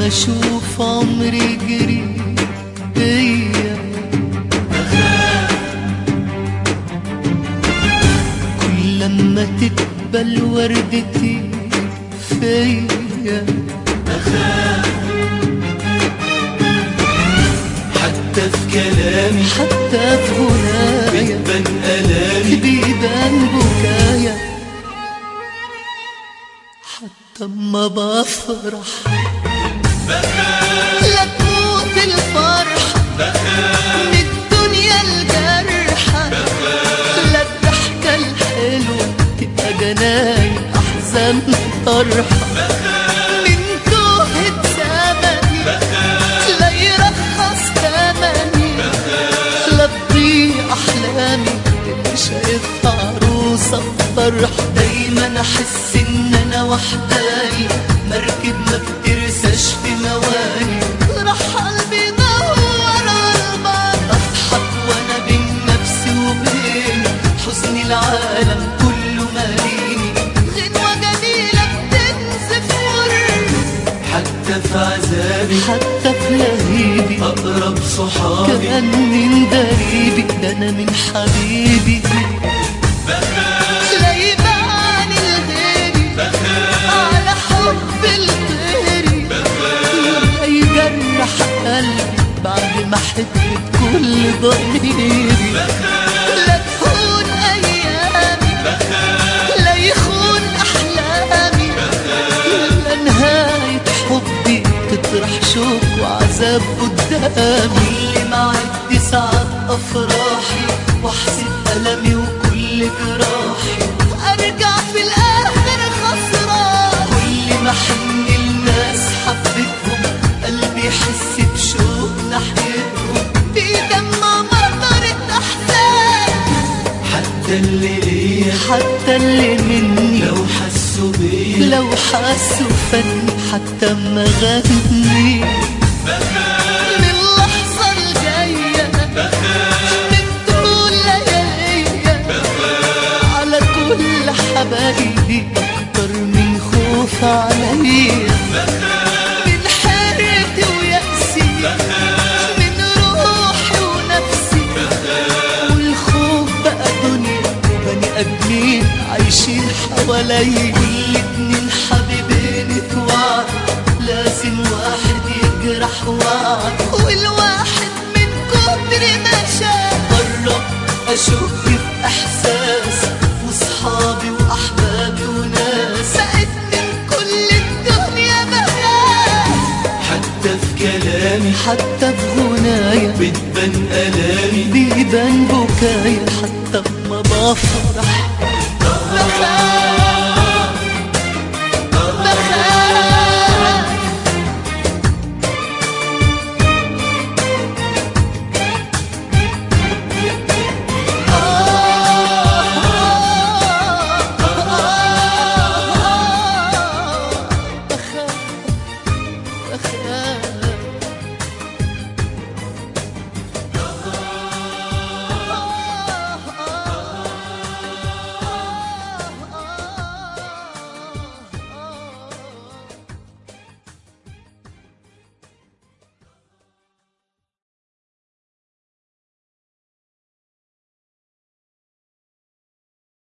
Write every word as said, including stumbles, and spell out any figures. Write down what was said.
لما اشوف عمري جري بيا بخاف، كل لما تقبل وردتي فيا بخاف، حتى في كلامي حتى في غنايا بيبان ألامي بيبان بكايا، حتى اما بفرح بخاف، لا تموت الفرحة بخاف من الدنيا الجرحة بخاف، لا الضحكة الحلوة تبقى جناين أحزان طرحة بخاف من توهة زمني بخاف، لا يرخص ثمني بخاف، لا تضيع أحلامي اللي شايفها عروسة بفرحة، دايما أحس إن أنا وحداني مركب ما بترساش في مواني، راح قلبي دور عالبر، أضحك وأنا بين نفسي وبيني حزن العالم كله ماليني، غنوة جميلة بتنزف ورد، حتى في عذابي حتى في لهيبي أقرب صحابي كأني من دريبي، ده أنا من حبيبي بخاف، لا يبان الغيري بخاف على حب الغيري بخاف، لا يجرح قلبي بعد ما حبت كل ضميري بخاف، لا تهون أيامي بخاف، لا يخون أحلامي بخاف، لا نهاية حبي تطرح شوق وعذاب قدامي، كل ما عدي ساعات أفراحي واحسب ألمي وكل جراحي أرجع في الآخر خسران، كل ما حن الناس حبتهم قلبي يحس بشوق ناحيتهم بيدمع مطرة أحزان، حتى اللي ليا حتى اللي مني لو حسوا بيا لو حسوا فني حتى اما غني بخاف من اللحظة الجاية بخاف من طول لياليا بخاف على كل حبايبي أكتر من خوف عليا بخاف من حيرتي ويأسي بخاف من روحي ونفسي بخاف، والخوف بقى دنيا وبني آدمين عايشين حواليا، كل اتنين حبيبين اتوعد لازم واحد يجرح وعد، والواحد من كتر ما شاف قرب أشك في إحساس، وصحابي وأحبابي وناس بقيت من كل الدنيا بخاف، حتى في كلامي حتى في غنايا بتبان ألامي بيبان بكايا، حتى ما بفرح